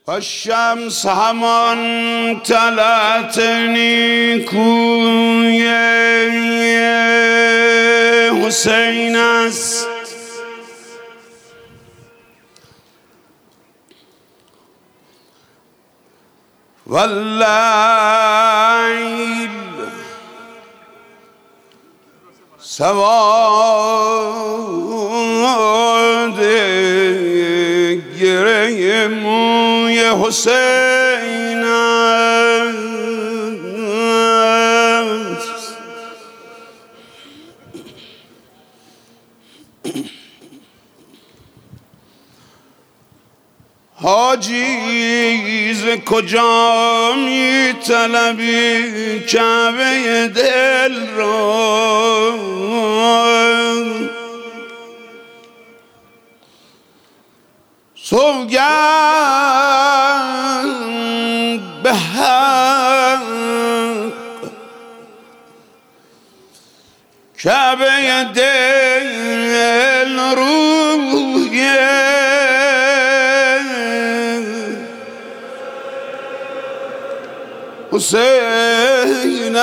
و شمس همان طلعت نیکوی حسین است. واللیل سواد گره موی حسین است. حاجی ز کجا می طلبی کعبه دل را؟ سوگند به حق کعبه دل روی حسین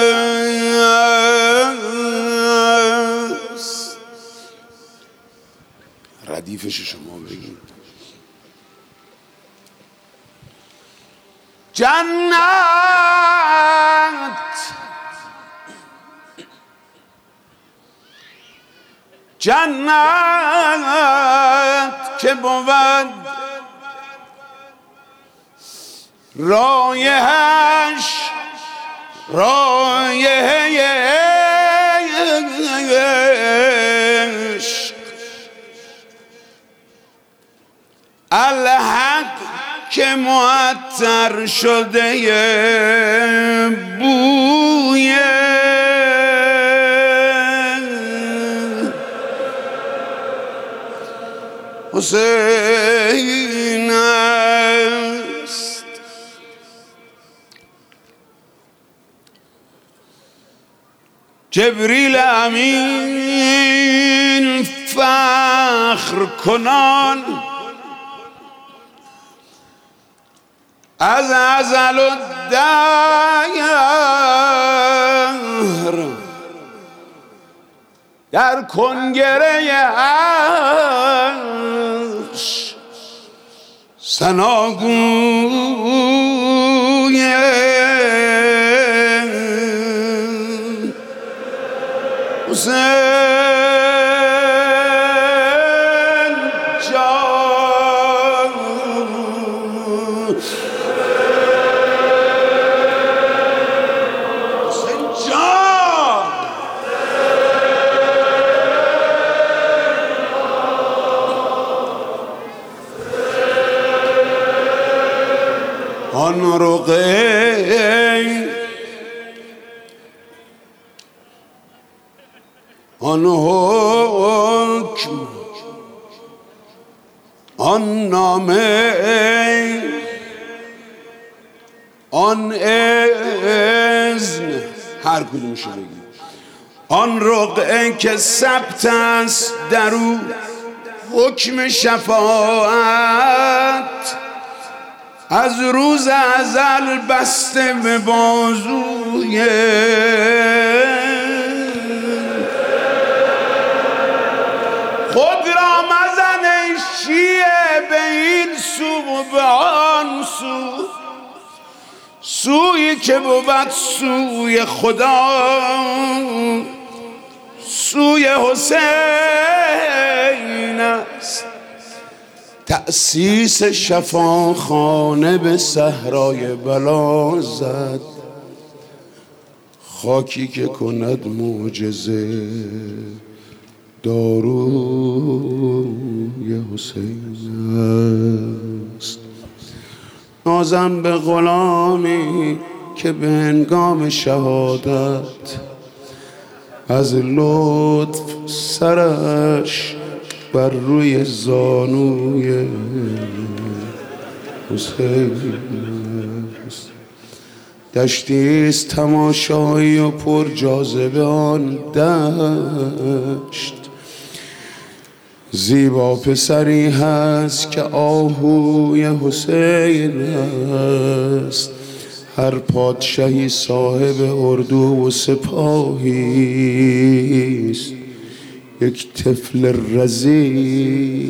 است. ردیفش شما بگید. جنت که بود رایحش رایحه عشق، الحق که معطر شده بوی حسین است. جبریل امین فخر کنان از ازل الدهر در کنگره عرش ثناگوی حسین جان. حسین جان آن رقی آن حکم آن نامه آن اذن، هر کدومشو بگید. آن رقعه که ثبت است در او حکم شفاعت، از روز ازل بسته به بازوی خود را مزن شیعه به این سو و به آن سو، سویی که بود سوی خدا، سوی حسین است. تأسیس شفاخانه به صحرای بلا زد، خاکی که کند معجزه داروی حسین است. نازم به غلامی که به هنگام شهادت از لطف سرش بر روی زانوی حسین است. دشتیست تماشایی و پر جاذبه آن دشت، زیبا پسری هست که آهوی حسین است، هر پادشاهی صاحب اردو و سپاهی است. یک طفل رضی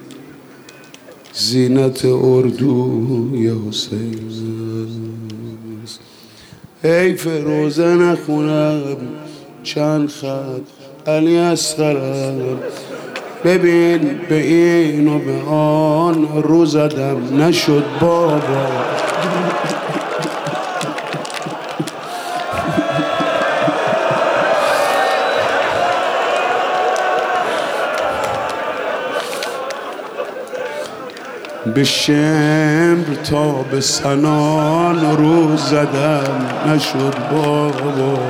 زینت اردوی حسین است. حیف روزه نخونم چند خط علی اصغرم، ببین به این و به آن رو زدم نشد بابا. به شمر تا به سنان رو زدم نشد بابا.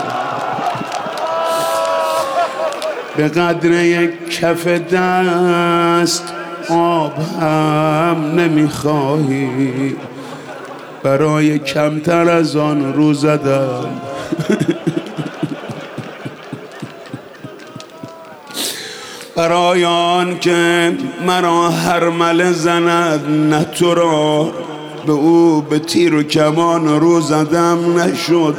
به قدر یک کف دست آب هم نمیخواهی، برای کمتر از آن رو زدم. برای آن که مرا هرمله زند نه تو را، به او به تیر و کمان رو زدم نشد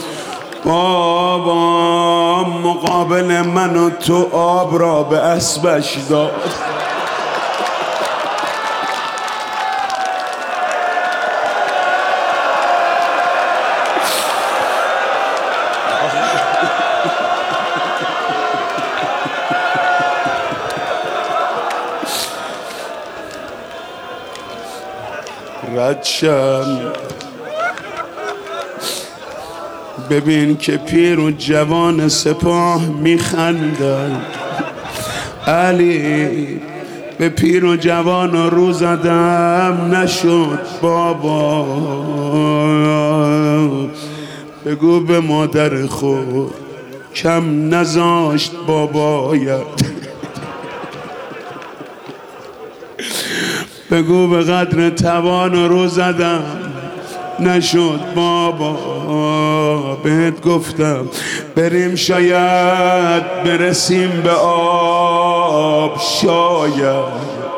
بابا. مقابل من و تو آب را به اسبش داد. ردشم ببین که پیر و جوان سپاه میخندن. علی به پیر و جوان رو زدم نشد بابا. بگو به مادر خود کم نذاشت بابایت. بگو به قدر توان رو زدم نشد بابا. بهت گفتم بریم شاید برسیم به آب، شاید